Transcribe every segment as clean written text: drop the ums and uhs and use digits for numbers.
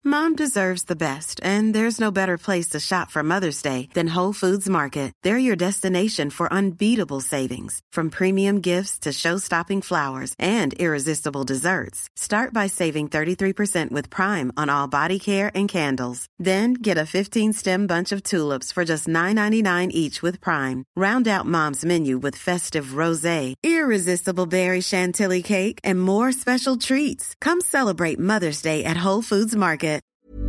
Mom deserves the best, and there's no better place to shop for Mother's Day than Whole Foods Market. They're your destination for unbeatable savings, from premium gifts to show-stopping flowers and irresistible desserts. Start by saving 33% with Prime on all body care and candles. Then get a 15-stem bunch of tulips for just $9.99 each with Prime. Round out Mom's menu with festive rosé, irresistible berry chantilly cake, and more special treats. Come celebrate Mother's Day at Whole Foods Market.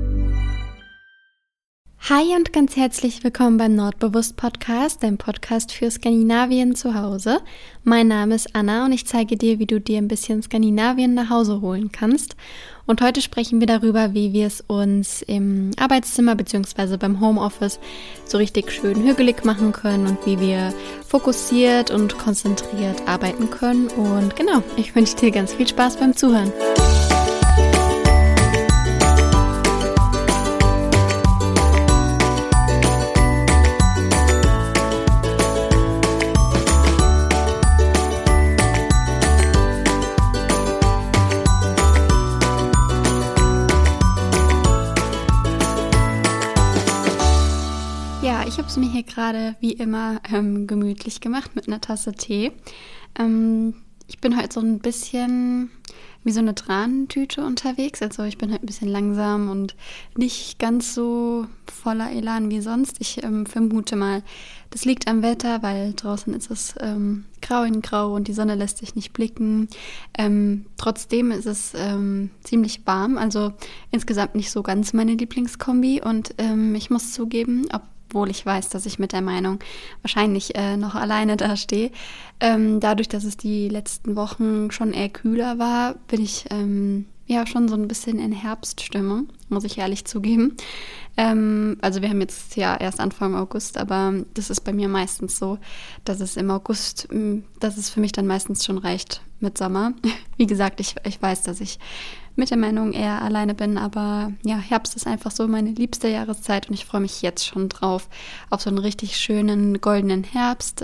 Hi und ganz herzlich willkommen beim Nordbewusst-Podcast, dein Podcast für Skandinavien zu Hause. Mein Name ist Anna und ich zeige dir, wie du dir ein bisschen Skandinavien nach Hause holen kannst. Und heute sprechen wir darüber, wie wir es uns im Arbeitszimmer bzw. beim Homeoffice so richtig schön hügelig machen können und wie wir fokussiert und konzentriert arbeiten können. Und genau, ich wünsche dir ganz viel Spaß beim Zuhören. Ich habe es mir hier gerade wie immer gemütlich gemacht mit einer Tasse Tee. Ich bin heute so ein bisschen wie so eine Tranentüte unterwegs. Also ich bin halt ein bisschen langsam und nicht ganz so voller Elan wie sonst. Ich vermute mal, das liegt am Wetter, weil draußen ist es grau in grau und die Sonne lässt sich nicht blicken. Trotzdem ist es ziemlich warm, also insgesamt nicht so ganz meine Lieblingskombi. Und ich muss zugeben, obwohl ich weiß, dass ich mit der Meinung wahrscheinlich noch alleine dastehe. Dadurch, dass es die letzten Wochen schon eher kühler war, bin ich schon so ein bisschen in Herbststimmung, muss ich ehrlich zugeben. Also wir haben jetzt ja erst Anfang August, aber das ist bei mir meistens so, dass es im August, dass es für mich dann meistens schon reicht mit Sommer. Wie gesagt, ich weiß, dass ich mit der Meinung eher alleine bin, aber ja, Herbst ist einfach so meine liebste Jahreszeit und ich freue mich jetzt schon drauf auf so einen richtig schönen goldenen Herbst,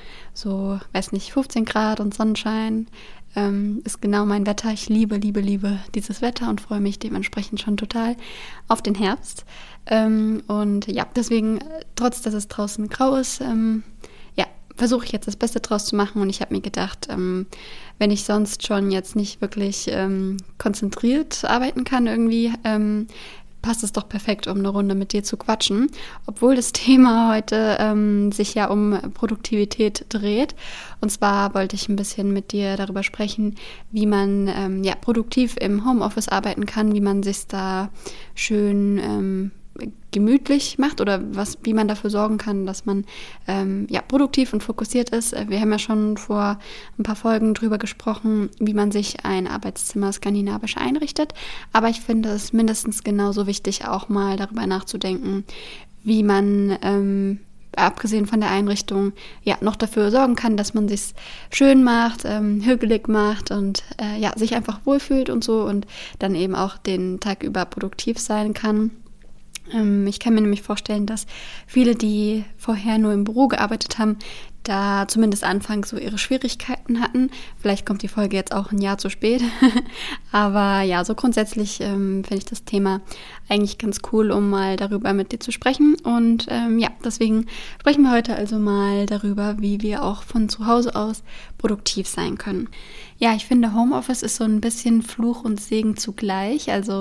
15 Grad und Sonnenschein, ist genau mein Wetter. Ich liebe dieses Wetter und freue mich dementsprechend schon total auf den Herbst. Deswegen, trotz dass es draußen grau ist, versuche ich jetzt das Beste draus zu machen und ich habe mir gedacht, wenn ich sonst schon jetzt nicht wirklich konzentriert arbeiten kann irgendwie, passt es doch perfekt, um eine Runde mit dir zu quatschen, obwohl das Thema heute sich ja um Produktivität dreht. Und zwar wollte ich ein bisschen mit dir darüber sprechen, wie man produktiv im Homeoffice arbeiten kann, wie man sich da schön gemütlich macht oder wie man dafür sorgen kann, dass man produktiv und fokussiert ist. Wir haben ja schon vor ein paar Folgen drüber gesprochen, wie man sich ein Arbeitszimmer skandinavisch einrichtet, aber ich finde es mindestens genauso wichtig, auch mal darüber nachzudenken, wie man abgesehen von der Einrichtung noch dafür sorgen kann, dass man sich schön macht, hügelig macht und sich einfach wohlfühlt und so und dann eben auch den Tag über produktiv sein kann. Ich kann mir nämlich vorstellen, dass viele, die vorher nur im Büro gearbeitet haben, da zumindest anfangs so ihre Schwierigkeiten hatten. Vielleicht kommt die Folge jetzt auch ein Jahr zu spät. Aber ja, so grundsätzlich finde ich das Thema eigentlich ganz cool, um mal darüber mit dir zu sprechen. Und deswegen sprechen wir heute also mal darüber, wie wir auch von zu Hause aus produktiv sein können. Ja, ich finde, Homeoffice ist so ein bisschen Fluch und Segen zugleich. Also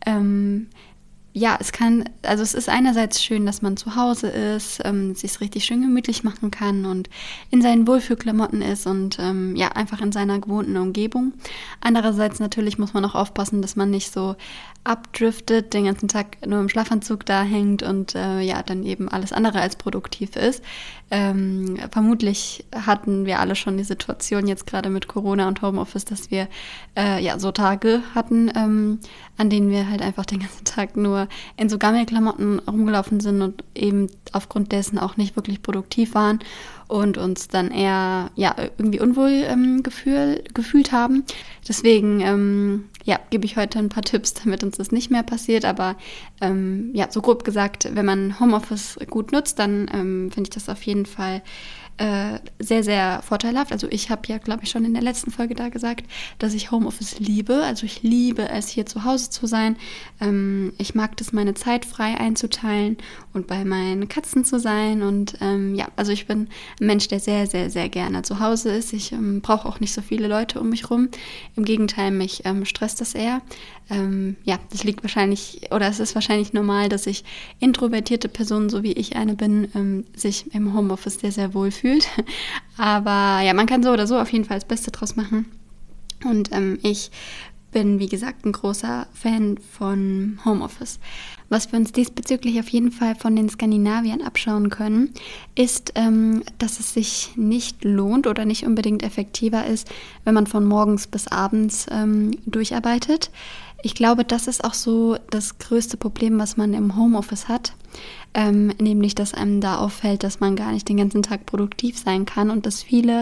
es ist einerseits schön, dass man zu Hause ist, sich richtig schön gemütlich machen kann und in seinen Wohlfühlklamotten ist und einfach in seiner gewohnten Umgebung. Andererseits natürlich muss man auch aufpassen, dass man nicht so abdriftet, den ganzen Tag nur im Schlafanzug da hängt und dann eben alles andere als produktiv ist. Vermutlich hatten wir alle schon die Situation jetzt gerade mit Corona und Homeoffice, dass wir so Tage hatten, an denen wir halt einfach den ganzen Tag nur in so Gammelklamotten rumgelaufen sind und eben aufgrund dessen auch nicht wirklich produktiv waren und uns dann eher irgendwie unwohl gefühlt haben. Deswegen gebe ich heute ein paar Tipps, damit uns das nicht mehr passiert. Aber so grob gesagt, wenn man Homeoffice gut nutzt, dann finde ich das auf jeden Fall sehr, sehr vorteilhaft. Also ich habe ja, glaube ich, schon in der letzten Folge da gesagt, dass ich Homeoffice liebe. Also ich liebe es, hier zu Hause zu sein. Ich mag das, meine Zeit frei einzuteilen und bei meinen Katzen zu sein. Und also ich bin ein Mensch, der sehr, sehr, sehr gerne zu Hause ist. Ich brauche auch nicht so viele Leute um mich rum. Im Gegenteil, mich stresst das eher. Das liegt wahrscheinlich, oder es ist wahrscheinlich normal, dass sich introvertierte Personen, so wie ich eine bin, sich im Homeoffice sehr, sehr wohl fühlt. Aber ja, man kann so oder so auf jeden Fall das Beste draus machen. Und ich bin, wie gesagt, ein großer Fan von Homeoffice. Was wir uns diesbezüglich auf jeden Fall von den Skandinaviern abschauen können, ist, dass es sich nicht lohnt oder nicht unbedingt effektiver ist, wenn man von morgens bis abends durcharbeitet. Ich glaube, das ist auch so das größte Problem, was man im Homeoffice hat. Nämlich, dass einem da auffällt, dass man gar nicht den ganzen Tag produktiv sein kann und dass viele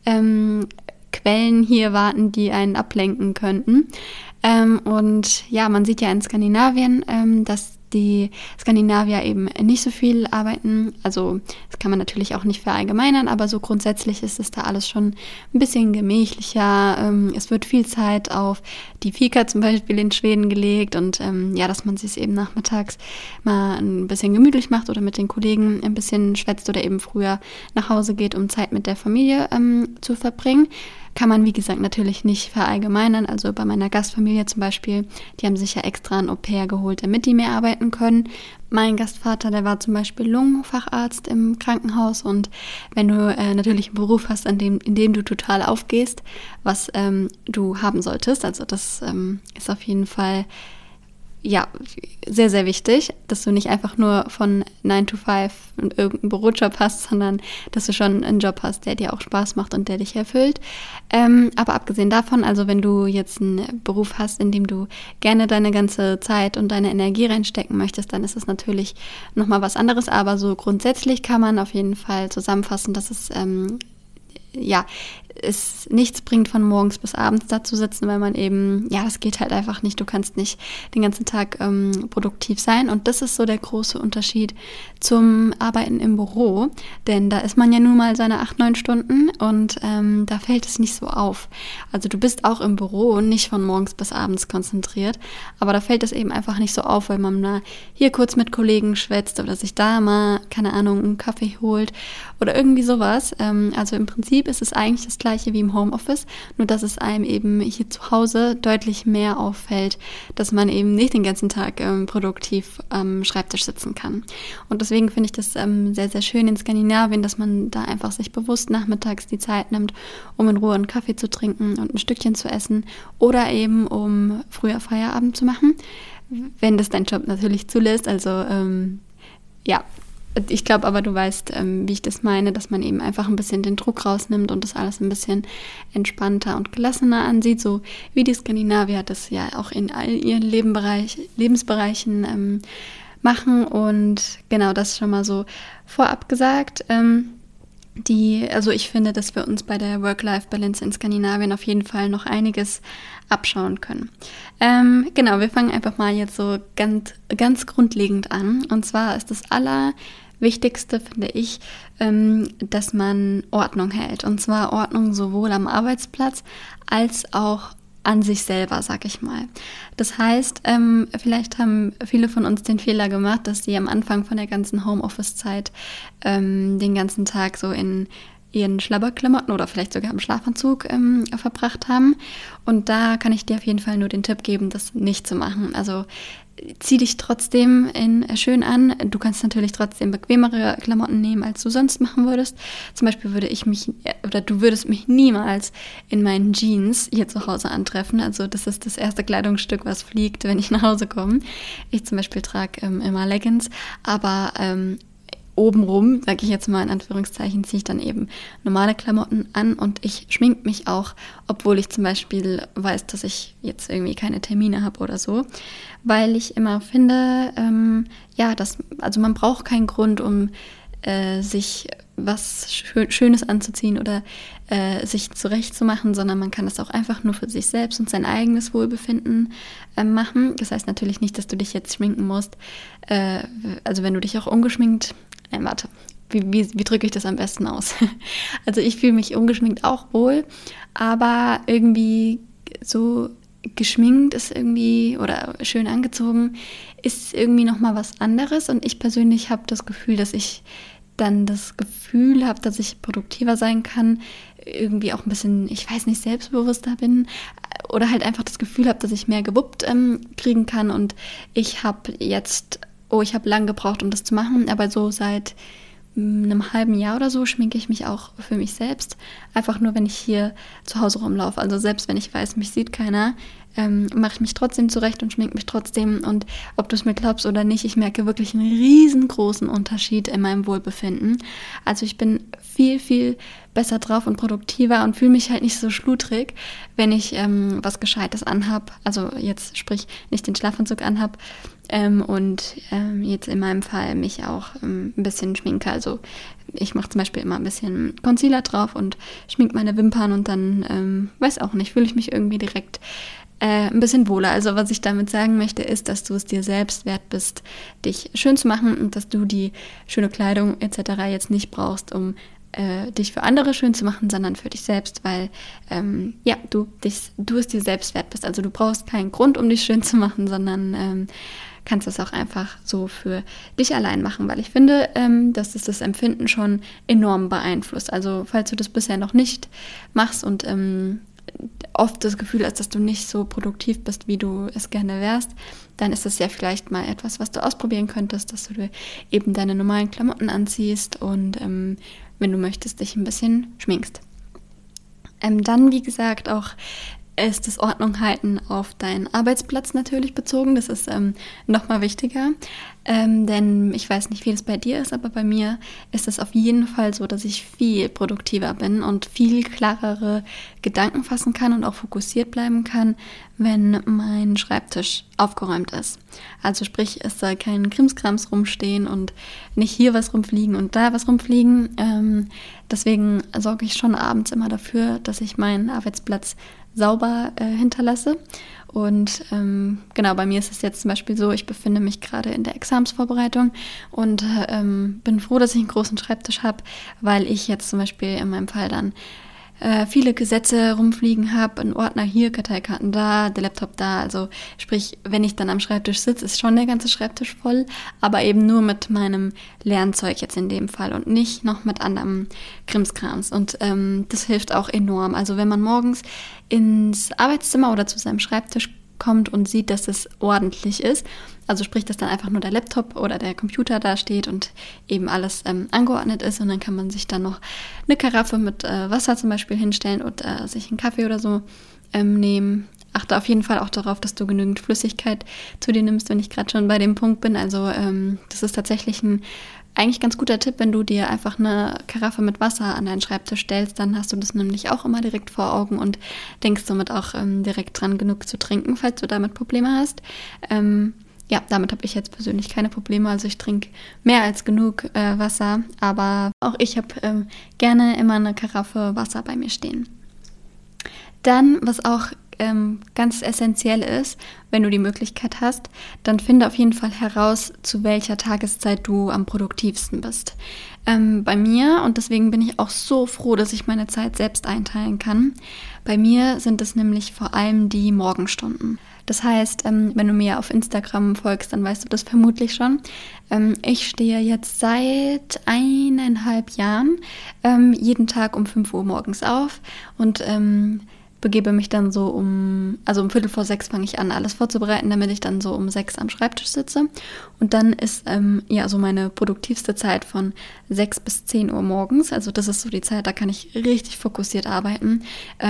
Quellen hier warten, die einen ablenken könnten. Und ja, man sieht ja in Skandinavien, dass die Skandinavier eben nicht so viel arbeiten. Also das kann man natürlich auch nicht verallgemeinern, aber so grundsätzlich ist es da alles schon ein bisschen gemächlicher. Es wird viel Zeit auf die Fika zum Beispiel in Schweden gelegt und dass man sich eben nachmittags mal ein bisschen gemütlich macht oder mit den Kollegen ein bisschen schwätzt oder eben früher nach Hause geht, um Zeit mit der Familie zu verbringen. Kann man, wie gesagt, natürlich nicht verallgemeinern. Also bei meiner Gastfamilie zum Beispiel, die haben sich ja extra ein Au-pair geholt, damit die mehr arbeiten können. Mein Gastvater, der war zum Beispiel Lungenfacharzt im Krankenhaus und wenn du natürlich einen Beruf hast, in dem du total aufgehst, was du haben solltest, also das ist auf jeden Fall sehr, sehr wichtig, dass du nicht einfach nur von 9 to 5 und irgendeinen Bürojob hast, sondern dass du schon einen Job hast, der dir auch Spaß macht und der dich erfüllt. Aber abgesehen davon, also wenn du jetzt einen Beruf hast, in dem du gerne deine ganze Zeit und deine Energie reinstecken möchtest, dann ist es natürlich nochmal was anderes. Aber so grundsätzlich kann man auf jeden Fall zusammenfassen, dass es nichts bringt, von morgens bis abends da zu sitzen, weil man eben, das geht halt einfach nicht. Du kannst nicht den ganzen Tag produktiv sein. Und das ist so der große Unterschied zum Arbeiten im Büro. Denn da ist man ja nun mal seine 8-9 Stunden und da fällt es nicht so auf. Also du bist auch im Büro nicht von morgens bis abends konzentriert, aber da fällt es eben einfach nicht so auf, weil man mal hier kurz mit Kollegen schwätzt oder sich da mal, keine Ahnung, einen Kaffee holt oder irgendwie sowas. Also im Prinzip ist es eigentlich das Gleiche wie im Homeoffice, nur dass es einem eben hier zu Hause deutlich mehr auffällt, dass man eben nicht den ganzen Tag produktiv am Schreibtisch sitzen kann. Und deswegen finde ich das sehr, sehr schön in Skandinavien, dass man da einfach sich bewusst nachmittags die Zeit nimmt, um in Ruhe einen Kaffee zu trinken und ein Stückchen zu essen oder eben um früher Feierabend zu machen, wenn das dein Job natürlich zulässt. Also ich glaube aber, du weißt, wie ich das meine, dass man eben einfach ein bisschen den Druck rausnimmt und das alles ein bisschen entspannter und gelassener ansieht, so wie die Skandinavier das ja auch in all ihren Lebensbereichen machen. Und genau das schon mal so vorab gesagt. Also ich finde, dass wir uns bei der Work-Life-Balance in Skandinavien auf jeden Fall noch einiges abschauen können. Wir fangen einfach mal jetzt so ganz, ganz grundlegend an. Und zwar ist das Allerwichtigste, finde ich, dass man Ordnung hält. Und zwar Ordnung sowohl am Arbeitsplatz als auch an sich selber, sag ich mal. Das heißt, vielleicht haben viele von uns den Fehler gemacht, dass sie am Anfang von der ganzen Homeoffice-Zeit den ganzen Tag so in ihren Schlabberklamotten oder vielleicht sogar im Schlafanzug verbracht haben. Und da kann ich dir auf jeden Fall nur den Tipp geben, das nicht zu machen. Also zieh dich trotzdem schön an. Du kannst natürlich trotzdem bequemere Klamotten nehmen, als du sonst machen würdest. Zum Beispiel du würdest mich niemals in meinen Jeans hier zu Hause antreffen. Also das ist das erste Kleidungsstück, was fliegt, wenn ich nach Hause komme. Ich zum Beispiel trage immer Leggings, aber obenrum, sage ich jetzt mal in Anführungszeichen, ziehe ich dann eben normale Klamotten an und ich schminke mich auch, obwohl ich zum Beispiel weiß, dass ich jetzt irgendwie keine Termine habe oder so, weil ich immer finde, man braucht keinen Grund, um sich was Schönes anzuziehen oder sich zurechtzumachen, sondern man kann das auch einfach nur für sich selbst und sein eigenes Wohlbefinden machen. Das heißt natürlich nicht, dass du dich jetzt schminken musst, also wenn du dich auch ungeschminkt wie drücke ich das am besten aus? Also ich fühle mich ungeschminkt auch wohl, aber irgendwie so geschminkt ist irgendwie oder schön angezogen ist irgendwie nochmal was anderes. Und ich persönlich habe das Gefühl, dass ich dann das Gefühl habe, dass ich produktiver sein kann, irgendwie auch ein bisschen, ich weiß nicht, selbstbewusster bin oder halt einfach das Gefühl habe, dass ich mehr gewuppt kriegen kann. Und ich habe lang gebraucht, um das zu machen, aber so seit einem halben Jahr oder so schminke ich mich auch für mich selbst. Einfach nur, wenn ich hier zu Hause rumlaufe. Also selbst wenn ich weiß, mich sieht keiner, mache ich mich trotzdem zurecht und schminke mich trotzdem. Und ob du es mir glaubst oder nicht, ich merke wirklich einen riesengroßen Unterschied in meinem Wohlbefinden. Also ich bin viel, viel besser drauf und produktiver und fühle mich halt nicht so schludrig, wenn ich was Gescheites anhab. Also jetzt sprich nicht den Schlafanzug anhab und jetzt in meinem Fall mich auch ein bisschen schminke. Also ich mache zum Beispiel immer ein bisschen Concealer drauf und schminke meine Wimpern und dann, weiß auch nicht, fühle ich mich irgendwie direkt ein bisschen wohler. Also was ich damit sagen möchte, ist, dass du es dir selbst wert bist, dich schön zu machen und dass du die schöne Kleidung etc. jetzt nicht brauchst, um dich für andere schön zu machen, sondern für dich selbst, weil du es dir selbst wert bist. Also du brauchst keinen Grund, um dich schön zu machen, sondern kannst das auch einfach so für dich allein machen, weil ich finde, dass es das Empfinden schon enorm beeinflusst. Also falls du das bisher noch nicht machst und oft das Gefühl hast, dass du nicht so produktiv bist, wie du es gerne wärst, dann ist das ja vielleicht mal etwas, was du ausprobieren könntest, dass du eben deine normalen Klamotten anziehst und wenn du möchtest, dich ein bisschen schminkst. Dann, wie gesagt, auch ist das Ordnung halten auf deinen Arbeitsplatz natürlich bezogen. Das ist nochmal wichtiger, denn ich weiß nicht, wie das bei dir ist, aber bei mir ist es auf jeden Fall so, dass ich viel produktiver bin und viel klarere Gedanken fassen kann und auch fokussiert bleiben kann, wenn mein Schreibtisch aufgeräumt ist. Also sprich, es soll kein Krimskrams rumstehen und nicht hier was rumfliegen und da was rumfliegen. Deswegen sorge ich schon abends immer dafür, dass ich meinen Arbeitsplatz sauber hinterlasse. Und genau, bei mir ist es jetzt zum Beispiel so, ich befinde mich gerade in der Examensvorbereitung und bin froh, dass ich einen großen Schreibtisch habe, weil ich jetzt zum Beispiel in meinem Fall dann viele Gesetze rumfliegen habe, einen Ordner hier, Karteikarten da, der Laptop da. Also sprich, wenn ich dann am Schreibtisch sitze, ist schon der ganze Schreibtisch voll, aber eben nur mit meinem Lernzeug jetzt in dem Fall und nicht noch mit anderem Krimskrams. Und das hilft auch enorm. Also wenn man morgens ins Arbeitszimmer oder zu seinem Schreibtisch kommt und sieht, dass es ordentlich ist, also sprich, dass dann einfach nur der Laptop oder der Computer da steht und eben alles angeordnet ist und dann kann man sich dann noch eine Karaffe mit Wasser zum Beispiel hinstellen und sich einen Kaffee oder so nehmen. Achte auf jeden Fall auch darauf, dass du genügend Flüssigkeit zu dir nimmst, wenn ich gerade schon bei dem Punkt bin. Also das ist tatsächlich ein eigentlich ganz guter Tipp, wenn du dir einfach eine Karaffe mit Wasser an deinen Schreibtisch stellst, dann hast du das nämlich auch immer direkt vor Augen und denkst somit auch direkt dran, genug zu trinken, falls du damit Probleme hast. Ja, damit habe ich jetzt persönlich keine Probleme, also ich trinke mehr als genug Wasser, aber auch ich habe gerne immer eine Karaffe Wasser bei mir stehen. Dann, was auch ganz essentiell ist, wenn du die Möglichkeit hast, dann finde auf jeden Fall heraus, zu welcher Tageszeit du am produktivsten bist. Bei mir, und deswegen bin ich auch so froh, dass ich meine Zeit selbst einteilen kann, bei mir sind es nämlich vor allem die Morgenstunden. Das heißt, wenn du mir auf Instagram folgst, dann weißt du das vermutlich schon. Ich stehe jetzt seit 1,5 Jahren jeden Tag um 5 Uhr morgens auf und begebe mich dann so um 5:45 fange ich an, alles vorzubereiten, damit ich dann so um 6 am Schreibtisch sitze. Und dann ist so meine produktivste Zeit von 6 bis 10 Uhr morgens. Also das ist so die Zeit, da kann ich richtig fokussiert arbeiten,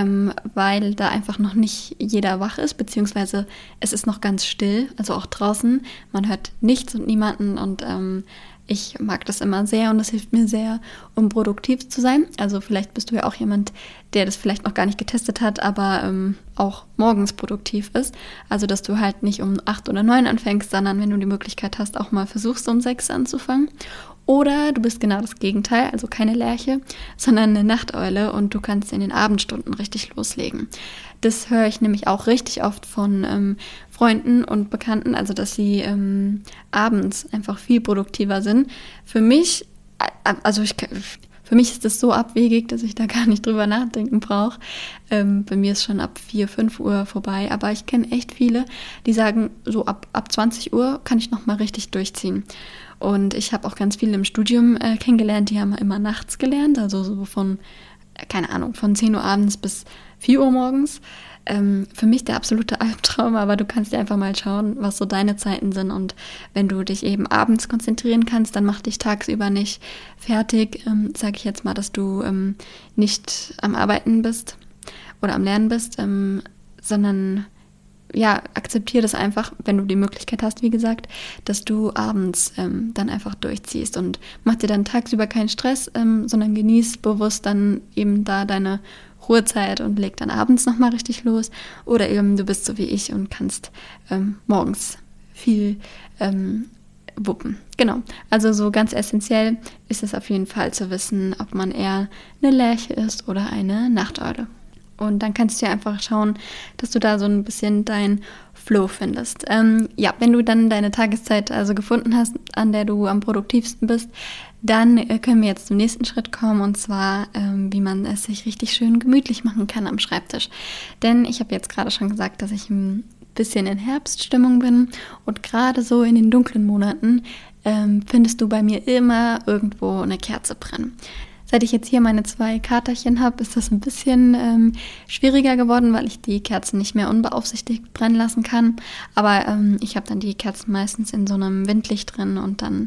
weil da einfach noch nicht jeder wach ist, beziehungsweise es ist noch ganz still, also auch draußen. Man hört nichts und niemanden und ich mag das immer sehr und das hilft mir sehr, um produktiv zu sein. Also vielleicht bist du ja auch jemand, der das vielleicht noch gar nicht getestet hat, aber auch morgens produktiv ist. Also dass du halt nicht um 8 oder 9 anfängst, sondern wenn du die Möglichkeit hast, auch mal versuchst, um 6 anzufangen. Oder du bist genau das Gegenteil, also keine Lerche, sondern eine Nachteule und du kannst in den Abendstunden richtig loslegen. Das höre ich nämlich auch richtig oft von Freunden und Bekannten, also dass sie abends einfach viel produktiver sind. Für mich also für mich ist das so abwegig, dass ich da gar nicht drüber nachdenken brauche. Bei mir ist schon ab 4, 5 Uhr vorbei. Aber ich kenne echt viele, die sagen, so ab 20 Uhr kann ich nochmal richtig durchziehen. Und ich habe auch ganz viele im Studium kennengelernt, die haben immer nachts gelernt. Also so von, keine Ahnung, von 10 Uhr abends bis 4 Uhr morgens. Für mich der absolute Albtraum, aber du kannst dir einfach mal schauen, was so deine Zeiten sind, und wenn du dich eben abends konzentrieren kannst, dann mach dich tagsüber nicht fertig, sage ich jetzt mal, dass du nicht am Arbeiten bist oder am Lernen bist, sondern ja, akzeptiere das einfach, wenn du die Möglichkeit hast, wie gesagt, dass du abends dann einfach durchziehst, und mach dir dann tagsüber keinen Stress, sondern genieß bewusst dann eben da deine Ruhezeit und leg dann abends nochmal richtig los. Oder eben du bist so wie ich und kannst morgens viel wuppen. Genau, also so ganz essentiell ist es auf jeden Fall zu wissen, ob man eher eine Lerche ist oder eine Nachteule. Und dann kannst du ja einfach schauen, dass du da so ein bisschen dein Flow findest. Ja, wenn du dann deine Tageszeit also gefunden hast, an der du am produktivsten bist, dann können wir jetzt zum nächsten Schritt kommen, und zwar, wie man es sich richtig schön gemütlich machen kann am Schreibtisch. Denn ich habe jetzt gerade schon gesagt, dass ich ein bisschen in Herbststimmung bin, und gerade so in den dunklen Monaten findest du bei mir immer irgendwo eine Kerze brennen. Seit ich jetzt hier meine 2 Katerchen habe, ist das ein bisschen schwieriger geworden, weil ich die Kerzen nicht mehr unbeaufsichtigt brennen lassen kann. Aber ich habe dann die Kerzen meistens in so einem Windlicht drin, und dann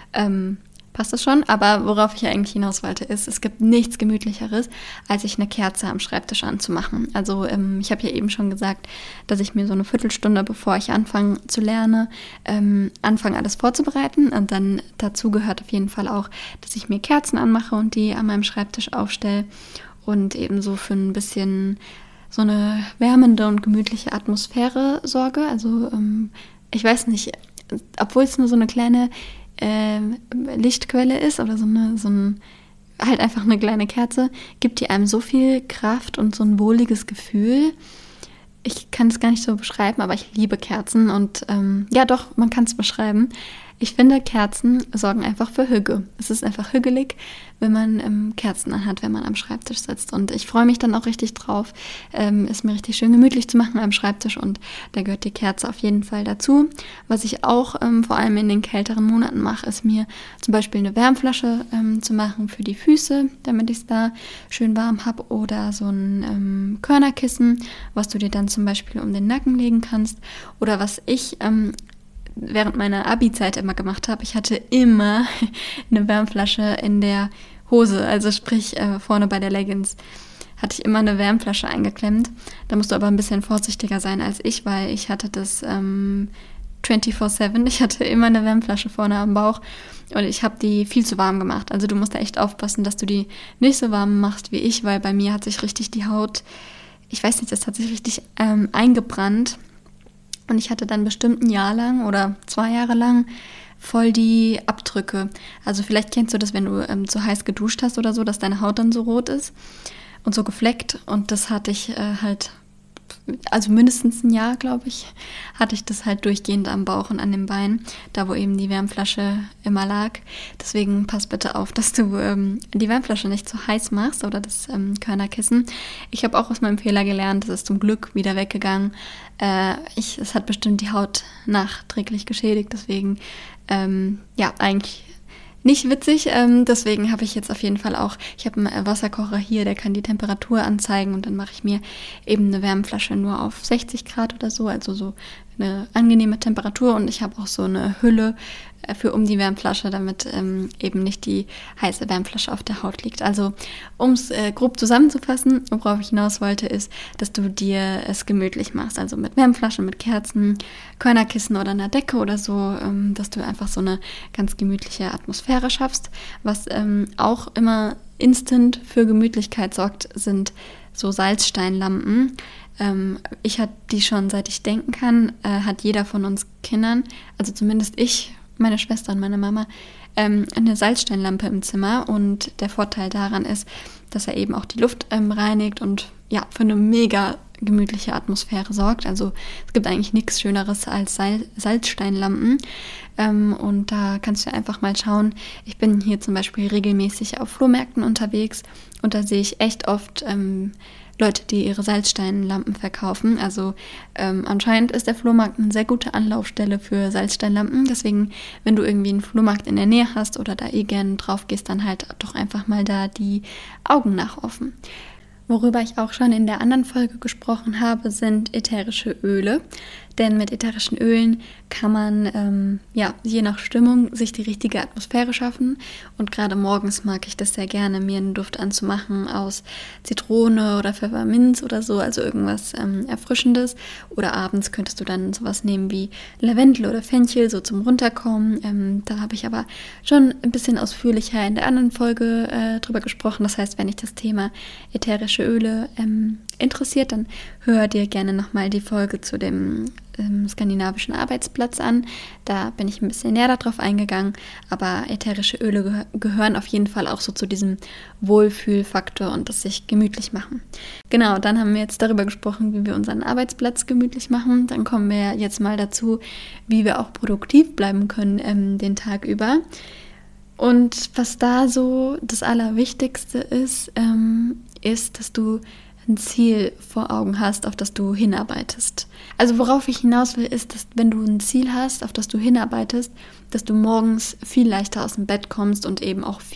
passt das schon. Aber worauf ich eigentlich hinaus wollte, ist, es gibt nichts Gemütlicheres, als sich eine Kerze am Schreibtisch anzumachen. Also ich habe ja eben schon gesagt, dass ich mir so eine Viertelstunde, bevor ich anfange zu lernen, anfange alles vorzubereiten. Und dann dazu gehört auf jeden Fall auch, dass ich mir Kerzen anmache und die an meinem Schreibtisch aufstelle und eben so für ein bisschen so eine wärmende und gemütliche Atmosphäre sorge. Also ich weiß nicht, obwohl es nur so eine kleine Lichtquelle ist oder halt einfach eine kleine Kerze, gibt die einem so viel Kraft und so ein wohliges Gefühl. Ich kann es gar nicht so beschreiben, aber ich liebe Kerzen, und ja doch, man kann es beschreiben. Ich finde, Kerzen sorgen einfach für Hüge. Es ist einfach hügelig, wenn man Kerzen anhat, wenn man am Schreibtisch sitzt. Und ich freue mich dann auch richtig drauf, es mir richtig schön gemütlich zu machen am Schreibtisch. Und da gehört die Kerze auf jeden Fall dazu. Was ich auch vor allem in den kälteren Monaten mache, ist mir zum Beispiel eine Wärmflasche zu machen für die Füße, damit ich es da schön warm habe. Oder so ein Körnerkissen, was du dir dann zum Beispiel um den Nacken legen kannst. Oder was ich während meiner Abi-Zeit immer gemacht habe, ich hatte immer eine Wärmflasche in der Hose, also sprich vorne bei der Leggings hatte ich immer eine Wärmflasche eingeklemmt. Da musst du aber ein bisschen vorsichtiger sein als ich, weil ich hatte das 24/7. Ich hatte immer eine Wärmflasche vorne am Bauch, und ich habe die viel zu warm gemacht. Also du musst da echt aufpassen, dass du die nicht so warm machst wie ich, weil bei mir hat sich richtig die Haut, ich weiß nicht, das hat sich richtig eingebrannt. Und ich hatte dann bestimmt ein Jahr lang oder 2 Jahre lang voll die Abdrücke. Also vielleicht kennst du das, wenn du zu heiß geduscht hast oder so, dass deine Haut dann so rot ist und so gefleckt. Und das hatte ich halt, also mindestens ein Jahr, glaube ich, hatte ich das halt durchgehend am Bauch und an den Beinen, da wo eben die Wärmflasche immer lag. Deswegen pass bitte auf, dass du die Wärmflasche nicht zu heiß machst oder das Körnerkissen. Ich habe auch aus meinem Fehler gelernt, das ist zum Glück wieder weggegangen. Es hat bestimmt die Haut nachträglich geschädigt, deswegen ja, eigentlich nicht witzig, deswegen habe ich jetzt auf jeden Fall auch, ich habe einen Wasserkocher hier, der kann die Temperatur anzeigen, und dann mache ich mir eben eine Wärmflasche nur auf 60 Grad oder so, also so eine angenehme Temperatur, und ich habe auch so eine Hülle für um die Wärmflasche, damit eben nicht die heiße Wärmflasche auf der Haut liegt. Also um es grob zusammenzufassen, worauf ich hinaus wollte, ist, dass du dir es gemütlich machst, also mit Wärmflasche, mit Kerzen, Körnerkissen oder einer Decke oder so, dass du einfach so eine ganz gemütliche Atmosphäre schaffst. Was auch immer instant für Gemütlichkeit sorgt, sind so Salzsteinlampen. Ich hatte die schon, seit ich denken kann, hat jeder von uns Kindern, also zumindest ich, meine Schwester und meine Mama, eine Salzsteinlampe im Zimmer, und der Vorteil daran ist, dass er eben auch die Luft reinigt und ja, für eine mega gemütliche Atmosphäre sorgt. Also es gibt eigentlich nichts Schöneres als Salzsteinlampen. Und da kannst du einfach mal schauen. Ich bin hier zum Beispiel regelmäßig auf Flohmärkten unterwegs und da sehe ich echt oft Leute, die ihre Salzsteinlampen verkaufen. Also anscheinend ist der Flohmarkt eine sehr gute Anlaufstelle für Salzsteinlampen. Deswegen, wenn du irgendwie einen Flohmarkt in der Nähe hast oder da gerne drauf gehst, dann halt doch einfach mal da die Augen nach offen. Worüber ich auch schon in der anderen Folge gesprochen habe, sind ätherische Öle. Denn mit ätherischen Ölen kann man je nach Stimmung sich die richtige Atmosphäre schaffen. Und gerade morgens mag ich das sehr gerne, mir einen Duft anzumachen aus Zitrone oder Pfefferminz oder so, also irgendwas Erfrischendes. Oder abends könntest du dann sowas nehmen wie Lavendel oder Fenchel, so zum Runterkommen. Da habe ich aber schon ein bisschen ausführlicher in der anderen Folge drüber gesprochen. Das heißt, wenn dich das Thema ätherische Öle interessiert, dann hör dir gerne nochmal die Folge zu dem skandinavischen Arbeitsplatz an. Da bin ich ein bisschen näher darauf eingegangen, aber ätherische Öle gehören auf jeden Fall auch so zu diesem Wohlfühlfaktor und das sich gemütlich machen. Genau, dann haben wir jetzt darüber gesprochen, wie wir unseren Arbeitsplatz gemütlich machen. Dann kommen wir jetzt mal dazu, wie wir auch produktiv bleiben können den Tag über. Und was da so das Allerwichtigste ist, ist, dass du ein Ziel vor Augen hast, auf das du hinarbeitest. Also worauf ich hinaus will, ist, dass wenn du ein Ziel hast, auf das du hinarbeitest, dass du morgens viel leichter aus dem Bett kommst und eben auch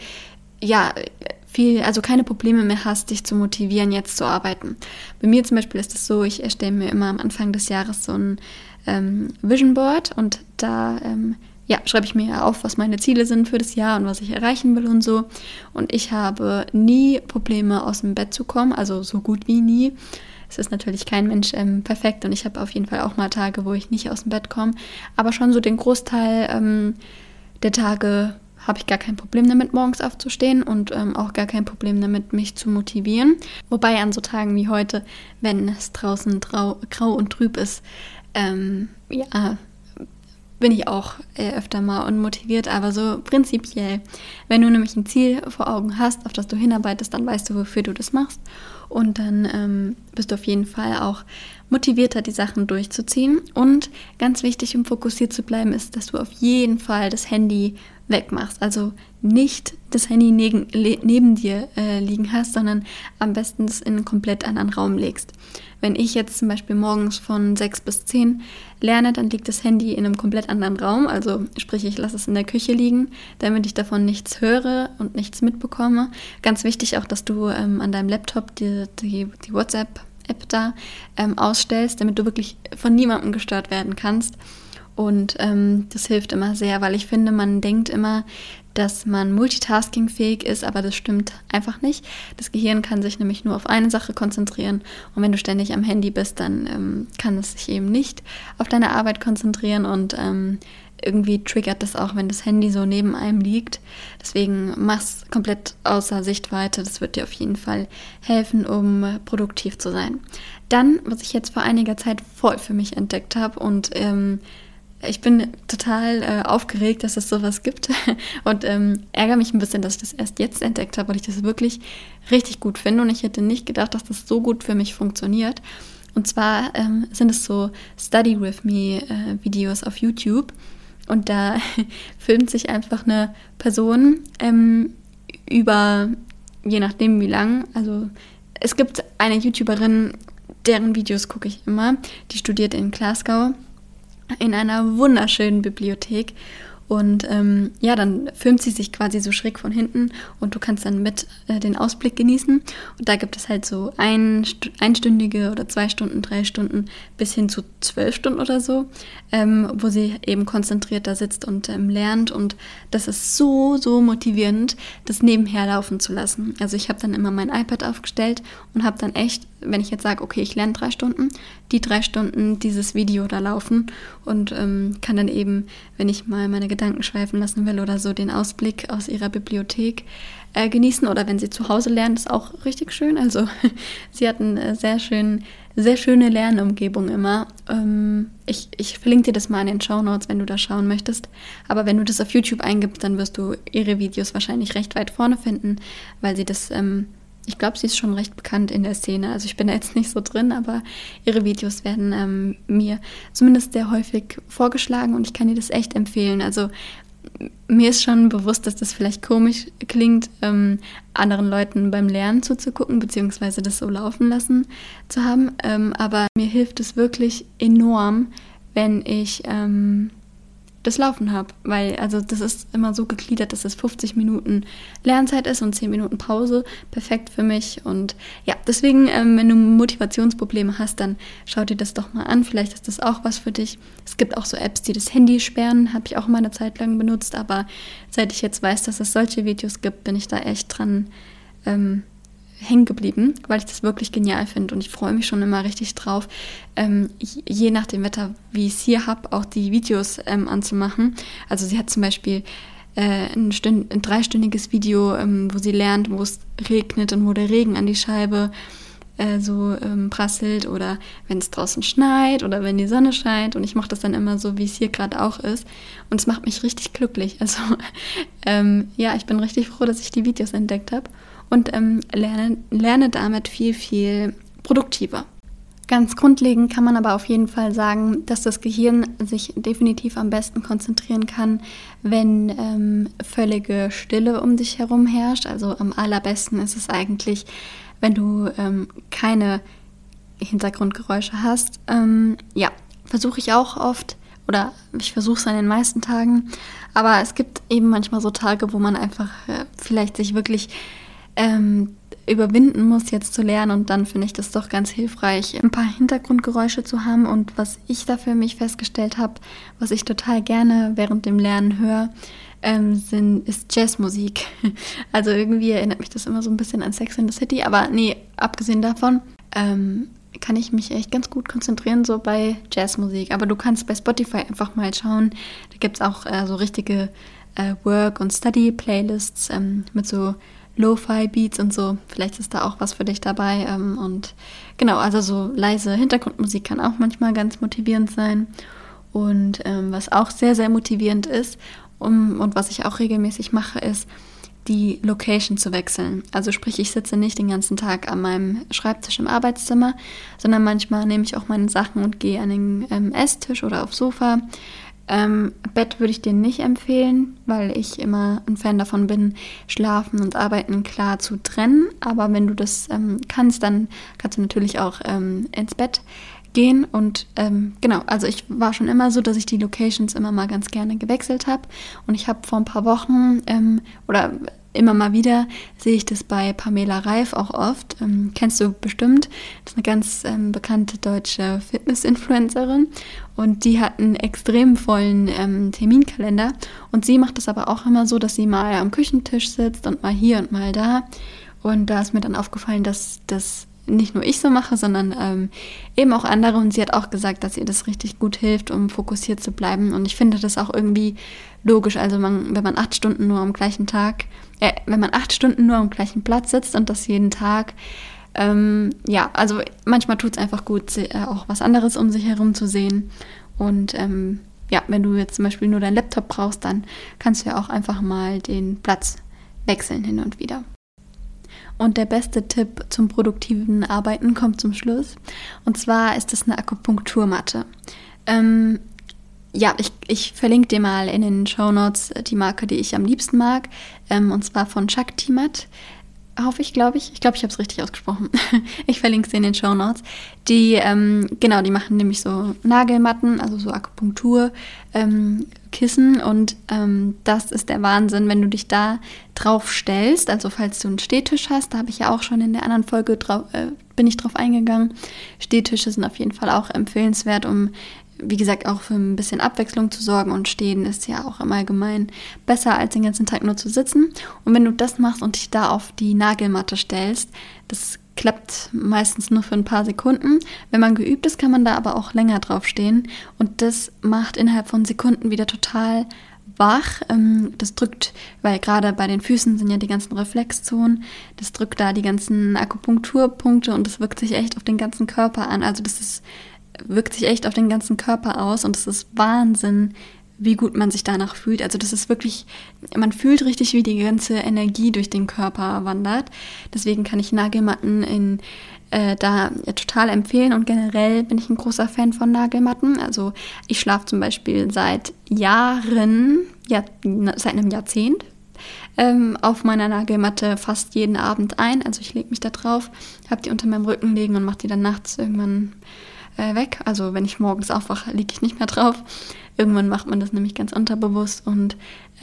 also keine Probleme mehr hast, dich zu motivieren, jetzt zu arbeiten. Bei mir zum Beispiel ist es so, ich erstelle mir immer am Anfang des Jahres so ein Vision Board und da schreibe ich mir auf, was meine Ziele sind für das Jahr und was ich erreichen will und so. Und ich habe nie Probleme, aus dem Bett zu kommen, also so gut wie nie. Es ist natürlich kein Mensch perfekt und ich habe auf jeden Fall auch mal Tage, wo ich nicht aus dem Bett komme. Aber schon so den Großteil der Tage habe ich gar kein Problem damit, morgens aufzustehen und auch gar kein Problem damit, mich zu motivieren. Wobei an so Tagen wie heute, wenn es draußen grau und trüb ist, bin ich auch öfter mal unmotiviert, aber so prinzipiell, wenn du nämlich ein Ziel vor Augen hast, auf das du hinarbeitest, dann weißt du, wofür du das machst und dann bist du auf jeden Fall auch motivierter, die Sachen durchzuziehen. Und ganz wichtig, um fokussiert zu bleiben, ist, dass du auf jeden Fall das Handy wegmachst, also nicht das Handy neben dir liegen hast, sondern am besten es in einen komplett anderen Raum legst. Wenn ich jetzt zum Beispiel morgens von 6 bis 10 lerne, dann liegt das Handy in einem komplett anderen Raum, also sprich, ich lasse es in der Küche liegen, damit ich davon nichts höre und nichts mitbekomme. Ganz wichtig auch, dass du an deinem Laptop die WhatsApp-App da ausstellst, damit du wirklich von niemandem gestört werden kannst. Und das hilft immer sehr, weil ich finde, man denkt immer, dass man multitaskingfähig ist, aber das stimmt einfach nicht. Das Gehirn kann sich nämlich nur auf eine Sache konzentrieren und wenn du ständig am Handy bist, dann kann es sich eben nicht auf deine Arbeit konzentrieren und irgendwie triggert das auch, wenn das Handy so neben einem liegt. Deswegen mach's komplett außer Sichtweite. Das wird dir auf jeden Fall helfen, um produktiv zu sein. Dann, was ich jetzt vor einiger Zeit voll für mich entdeckt habe und ich bin total aufgeregt, dass es sowas gibt und ärgere mich ein bisschen, dass ich das erst jetzt entdeckt habe, weil ich das wirklich richtig gut finde und ich hätte nicht gedacht, dass das so gut für mich funktioniert. Und zwar sind es so Study With Me Videos auf YouTube und da filmt sich einfach eine Person über, je nachdem wie lang, also es gibt eine YouTuberin, deren Videos gucke ich immer, die studiert in Glasgow in einer wunderschönen Bibliothek und dann filmt sie sich quasi so schräg von hinten und du kannst dann mit den Ausblick genießen und da gibt es halt so einstündige oder 2 Stunden, 3 Stunden bis hin zu 12 Stunden oder so, wo sie eben konzentriert da sitzt und lernt und das ist so motivierend, das nebenher laufen zu lassen. Also ich habe dann immer mein iPad aufgestellt und habe dann echt, wenn ich jetzt sage, okay, ich lerne 3 Stunden, die 3 Stunden dieses Video da laufen und kann dann eben, wenn ich mal meine Gedanken schweifen lassen will oder so, den Ausblick aus ihrer Bibliothek genießen oder wenn sie zu Hause lernt, ist auch richtig schön. Also sie hat eine sehr schöne Lernumgebung immer. Ich verlinke dir das mal in den Shownotes, wenn du da schauen möchtest. Aber wenn du das auf YouTube eingibst, dann wirst du ihre Videos wahrscheinlich recht weit vorne finden, weil sie das ich glaube, sie ist schon recht bekannt in der Szene. Also ich bin da jetzt nicht so drin, aber ihre Videos werden mir zumindest sehr häufig vorgeschlagen und ich kann ihr das echt empfehlen. Also mir ist schon bewusst, dass das vielleicht komisch klingt, anderen Leuten beim Lernen zuzugucken, beziehungsweise das so laufen lassen zu haben. Aber mir hilft es wirklich enorm, wenn ich das Laufen habe, weil also das ist immer so gegliedert, dass es 50 Minuten Lernzeit ist und 10 Minuten Pause, perfekt für mich und ja, deswegen, wenn du Motivationsprobleme hast, dann schau dir das doch mal an, vielleicht ist das auch was für dich. Es gibt auch so Apps, die das Handy sperren, habe ich auch mal eine Zeit lang benutzt, aber seit ich jetzt weiß, dass es solche Videos gibt, bin ich da echt dran hängen geblieben, weil ich das wirklich genial finde und ich freue mich schon immer richtig drauf, je nach dem Wetter, wie ich es hier habe, auch die Videos anzumachen. Also sie hat zum Beispiel ein 3-stündiges Video, wo sie lernt, wo es regnet und wo der Regen an die Scheibe prasselt oder wenn es draußen schneit oder wenn die Sonne scheint und ich mache das dann immer so, wie es hier gerade auch ist und es macht mich richtig glücklich. Also ja, ich bin richtig froh, dass ich die Videos entdeckt habe und lerne damit viel, viel produktiver. Ganz grundlegend kann man aber auf jeden Fall sagen, dass das Gehirn sich definitiv am besten konzentrieren kann, wenn völlige Stille um dich herum herrscht. Also am allerbesten ist es eigentlich, wenn du keine Hintergrundgeräusche hast. Ja, versuche ich auch oft oder ich versuche es an den meisten Tagen. Aber es gibt eben manchmal so Tage, wo man einfach vielleicht sich wirklich überwinden muss, jetzt zu lernen und dann finde ich das doch ganz hilfreich, ein paar Hintergrundgeräusche zu haben und was ich da für mich festgestellt habe, was ich total gerne während dem Lernen höre, ist Jazzmusik. Also irgendwie erinnert mich das immer so ein bisschen an Sex and the City, aber nee, abgesehen davon kann ich mich echt ganz gut konzentrieren so bei Jazzmusik, aber du kannst bei Spotify einfach mal schauen, da gibt es auch so richtige Work- und Study-Playlists mit so Lo-Fi-Beats und so. Vielleicht ist da auch was für dich dabei. Und genau, also so leise Hintergrundmusik kann auch manchmal ganz motivierend sein. Und was auch sehr, sehr motivierend ist und was ich auch regelmäßig mache, ist, die Location zu wechseln. Also sprich, ich sitze nicht den ganzen Tag an meinem Schreibtisch im Arbeitszimmer, sondern manchmal nehme ich auch meine Sachen und gehe an den Esstisch oder aufs Sofa. Bett würde ich dir nicht empfehlen, weil ich immer ein Fan davon bin, Schlafen und Arbeiten klar zu trennen. Aber wenn du das kannst, dann kannst du natürlich auch ins Bett gehen. Und genau, also ich war schon immer so, dass ich die Locations immer mal ganz gerne gewechselt habe. Und ich habe vor ein paar Wochen oder immer mal wieder sehe ich das bei Pamela Reif auch oft. Kennst du bestimmt. Das ist eine ganz bekannte deutsche Fitness-Influencerin. Und die hat einen extrem vollen Terminkalender. Und sie macht das aber auch immer so, dass sie mal am Küchentisch sitzt und mal hier und mal da. Und da ist mir dann aufgefallen, dass das nicht nur ich so mache, sondern eben auch andere. Und sie hat auch gesagt, dass ihr das richtig gut hilft, um fokussiert zu bleiben. Und ich finde das auch irgendwie logisch. Also wenn man 8 Stunden nur am gleichen Platz sitzt und das jeden Tag, ja, also manchmal tut es einfach gut, auch was anderes um sich herum zu sehen. Und ja, wenn du jetzt zum Beispiel nur deinen Laptop brauchst, dann kannst du ja auch einfach mal den Platz wechseln hin und wieder. Und der beste Tipp zum produktiven Arbeiten kommt zum Schluss. Und zwar ist es eine Akupunkturmatte. Ja, ich verlinke dir mal in den Shownotes die Marke, die ich am liebsten mag. Und zwar von Shaktimat. Hoffe ich, glaube ich. Ich glaube, ich habe es richtig ausgesprochen. Ich verlinke sie in den Shownotes. Die machen nämlich so Nagelmatten, also so Akupunkturkissen. Und das ist der Wahnsinn, wenn du dich da drauf stellst. Also falls du einen Stehtisch hast, da habe ich ja auch schon in der anderen Folge bin ich drauf eingegangen. Stehtische sind auf jeden Fall auch empfehlenswert, um wie gesagt, auch für ein bisschen Abwechslung zu sorgen und stehen ist ja auch im Allgemeinen besser, als den ganzen Tag nur zu sitzen. Und wenn du das machst und dich da auf die Nagelmatte stellst, das klappt meistens nur für ein paar Sekunden. Wenn man geübt ist, kann man da aber auch länger drauf stehen und das macht innerhalb von Sekunden wieder total wach. Das drückt, weil gerade bei den Füßen sind ja die ganzen Reflexzonen, das drückt da die ganzen Akupunkturpunkte und das wirkt sich echt auf den ganzen Körper an. Also wirkt sich echt auf den ganzen Körper aus und es ist Wahnsinn, wie gut man sich danach fühlt. Also das ist wirklich, man fühlt richtig, wie die ganze Energie durch den Körper wandert. Deswegen kann ich Nagelmatten da total empfehlen und generell bin ich ein großer Fan von Nagelmatten. Also ich schlafe zum Beispiel seit Jahren, seit einem Jahrzehnt auf meiner Nagelmatte fast jeden Abend ein. Also ich lege mich da drauf, habe die unter meinem Rücken liegen und mache die dann nachts irgendwann weg. Also wenn ich morgens aufwache, liege ich nicht mehr drauf. Irgendwann macht man das nämlich ganz unterbewusst und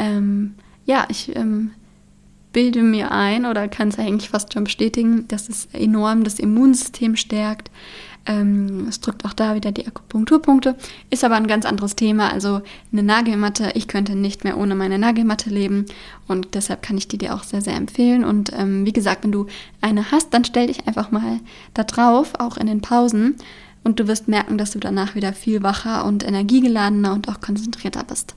ich bilde mir ein oder kann es eigentlich fast schon bestätigen, dass es enorm das Immunsystem stärkt. Es drückt auch da wieder die Akupunkturpunkte, ist aber ein ganz anderes Thema. Also eine Nagelmatte, ich könnte nicht mehr ohne meine Nagelmatte leben und deshalb kann ich die dir auch sehr, sehr empfehlen. Und wie gesagt, wenn du eine hast, dann stell dich einfach mal da drauf, auch in den Pausen und du wirst merken, dass du danach wieder viel wacher und energiegeladener und auch konzentrierter bist.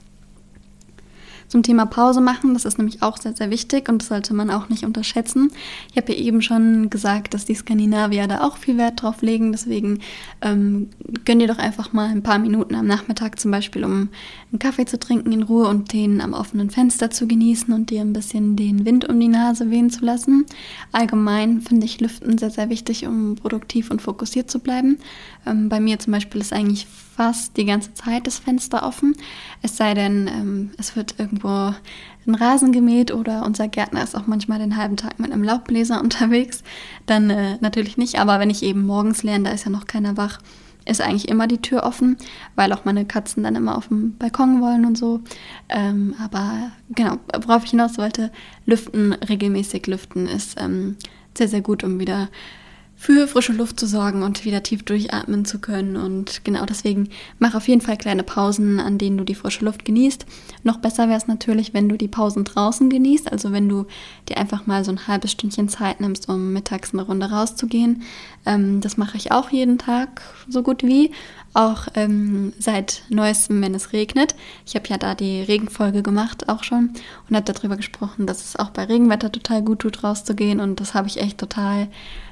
Zum Thema Pause machen, das ist nämlich auch sehr, sehr wichtig und das sollte man auch nicht unterschätzen. Ich habe ja eben schon gesagt, dass die Skandinavier da auch viel Wert drauf legen, deswegen gönn dir doch einfach mal ein paar Minuten am Nachmittag zum Beispiel, um einen Kaffee zu trinken in Ruhe und den am offenen Fenster zu genießen und dir ein bisschen den Wind um die Nase wehen zu lassen. Allgemein finde ich Lüften sehr, sehr wichtig, um produktiv und fokussiert zu bleiben. Bei mir zum Beispiel ist eigentlich fast die ganze Zeit das Fenster offen, es sei denn, es wird irgendwo ein Rasen gemäht oder unser Gärtner ist auch manchmal den halben Tag mit einem Laubbläser unterwegs, dann natürlich nicht, aber wenn ich eben morgens lerne, da ist ja noch keiner wach, ist eigentlich immer die Tür offen, weil auch meine Katzen dann immer auf dem Balkon wollen und so, aber genau, worauf ich hinaus wollte, regelmäßig lüften ist sehr, sehr gut, um wieder für frische Luft zu sorgen und wieder tief durchatmen zu können. Und genau deswegen mach auf jeden Fall kleine Pausen, an denen du die frische Luft genießt. Noch besser wäre es natürlich, wenn du die Pausen draußen genießt. Also wenn du dir einfach mal so ein halbes Stündchen Zeit nimmst, um mittags eine Runde rauszugehen. Das mache ich auch jeden Tag so gut wie. Auch seit Neuestem, wenn es regnet. Ich habe ja da die Regenfolge gemacht auch schon und habe darüber gesprochen, dass es auch bei Regenwetter total gut tut, rauszugehen. Und das habe ich echt total,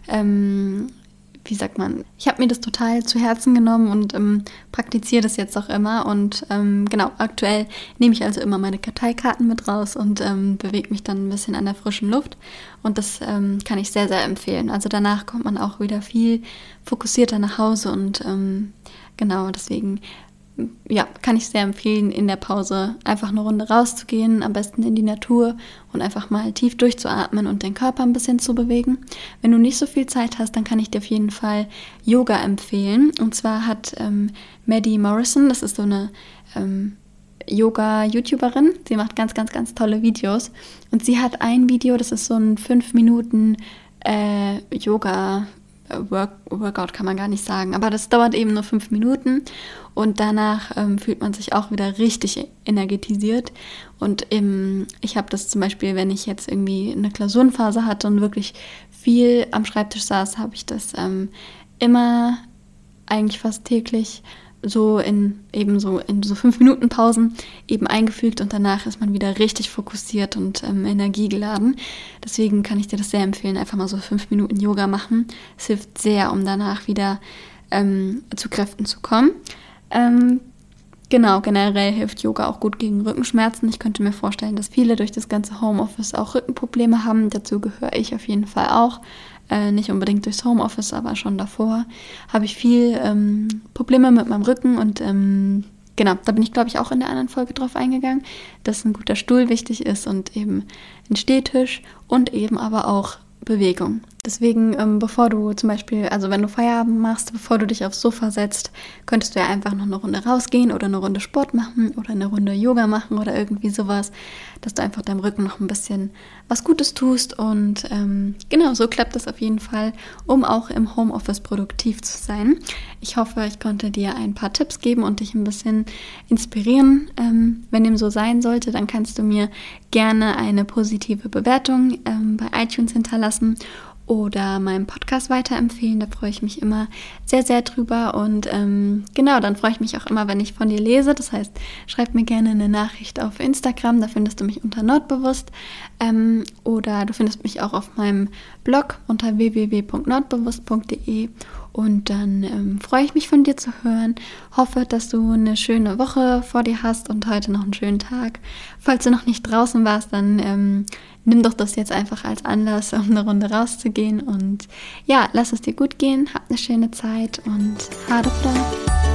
ich habe mir das total zu Herzen genommen und praktiziere das jetzt auch immer. Und genau, aktuell nehme ich also immer meine Karteikarten mit raus und bewege mich dann ein bisschen an der frischen Luft. Und das kann ich sehr, sehr empfehlen. Also danach kommt man auch wieder viel fokussierter nach Hause und genau, deswegen kann ich sehr empfehlen, in der Pause einfach eine Runde rauszugehen, am besten in die Natur und einfach mal tief durchzuatmen und den Körper ein bisschen zu bewegen. Wenn du nicht so viel Zeit hast, dann kann ich dir auf jeden Fall Yoga empfehlen. Und zwar hat Maddie Morrison, das ist so eine Yoga-YouTuberin, sie macht ganz, ganz, ganz tolle Videos und sie hat ein Video, das ist so ein 5 Minuten Yoga Workout kann man gar nicht sagen, aber das dauert eben nur 5 Minuten und danach fühlt man sich auch wieder richtig energetisiert und ich habe das zum Beispiel, wenn ich jetzt irgendwie eine Klausurenphase hatte und wirklich viel am Schreibtisch saß, habe ich das immer eigentlich fast täglich so in so 5 Minuten Pausen eben eingefügt und danach ist man wieder richtig fokussiert und energiegeladen. Deswegen kann ich dir das sehr empfehlen, einfach mal so 5 Minuten Yoga machen. Es hilft sehr, um danach wieder zu Kräften zu kommen. Genau, generell hilft Yoga auch gut gegen Rückenschmerzen. Ich könnte mir vorstellen, dass viele durch das ganze Homeoffice auch Rückenprobleme haben. Dazu gehöre ich auf jeden Fall auch. Nicht unbedingt durchs Homeoffice, aber schon davor habe ich viel Probleme mit meinem Rücken und genau, da bin ich, glaube ich, auch in der anderen Folge drauf eingegangen, dass ein guter Stuhl wichtig ist und eben ein Stehtisch und eben aber auch Bewegung. Deswegen, bevor du zum Beispiel, also wenn du Feierabend machst, bevor du dich aufs Sofa setzt, könntest du ja einfach noch eine Runde rausgehen oder eine Runde Sport machen oder eine Runde Yoga machen oder irgendwie sowas, dass du einfach deinem Rücken noch ein bisschen was Gutes tust und genau, so klappt das auf jeden Fall, um auch im Homeoffice produktiv zu sein. Ich hoffe, ich konnte dir ein paar Tipps geben und dich ein bisschen inspirieren. Wenn dem so sein sollte, dann kannst du mir gerne eine positive Bewertung bei iTunes hinterlassen oder meinen Podcast weiterempfehlen. Da freue ich mich immer sehr, sehr drüber. Und genau, dann freue ich mich auch immer, wenn ich von dir lese. Das heißt, schreib mir gerne eine Nachricht auf Instagram. Da findest du mich unter Nordbewusst. Oder du findest mich auch auf meinem Blog unter www.nordbewusst.de. Und dann freue ich mich von dir zu hören. Hoffe, dass du eine schöne Woche vor dir hast und heute noch einen schönen Tag. Falls du noch nicht draußen warst, dann nimm doch das jetzt einfach als Anlass, um eine Runde rauszugehen. Und ja, lass es dir gut gehen, hab eine schöne Zeit und ha det bra.